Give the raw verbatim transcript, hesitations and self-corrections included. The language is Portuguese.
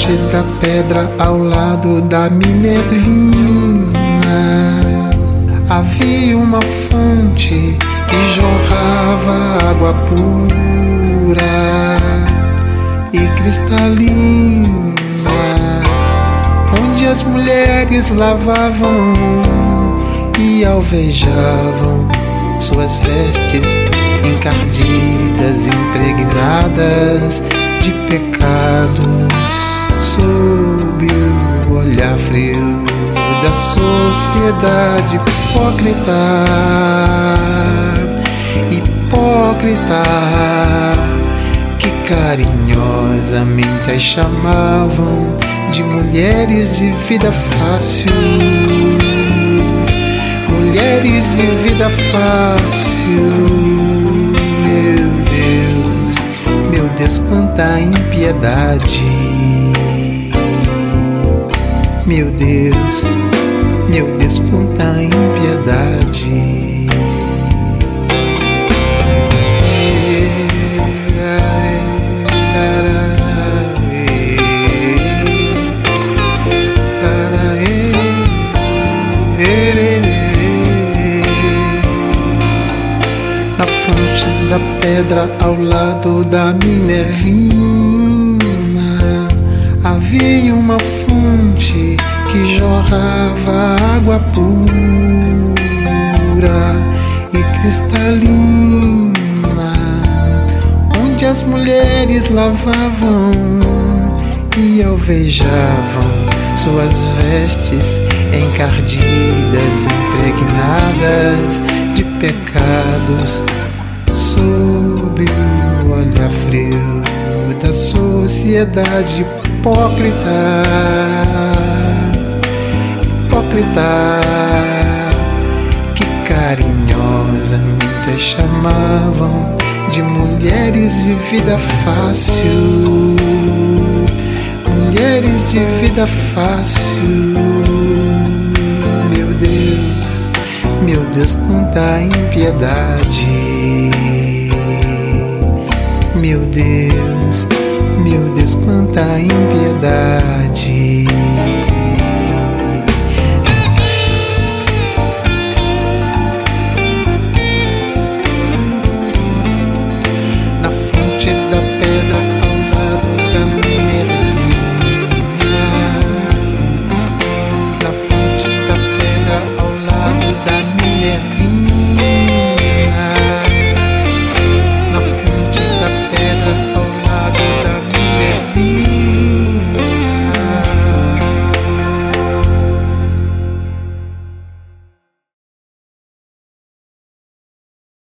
fonte da pedra ao lado da Minervina havia uma fonte que jorrava água pura e cristalina, onde as mulheres lavavam e alvejavam suas vestes encardidas, impregnadas de pecados, sob o olhar frio da sociedade hipócrita, hipócrita, que carinhosamente as chamavam de mulheres de vida fácil, mulheres de vida fácil. Meu Deus, meu Deus, quanta impiedade. Meu Deus, meu Deus, quanta impiedade. Na fonte da pedra ao lado da Minervina havia uma fonte que jorrava água pura e cristalina, onde as mulheres lavavam e alvejavam suas vestes encardidas, impregnadas de pecados, sob o olhar frio da sociedade hipócrita, hipócrita, que carinhosamente as chamavam de mulheres de vida fácil, mulheres de vida fácil. Meu Deus, meu Deus, quanta impiedade. Meu Deus, meu Deus, quanta impiedade.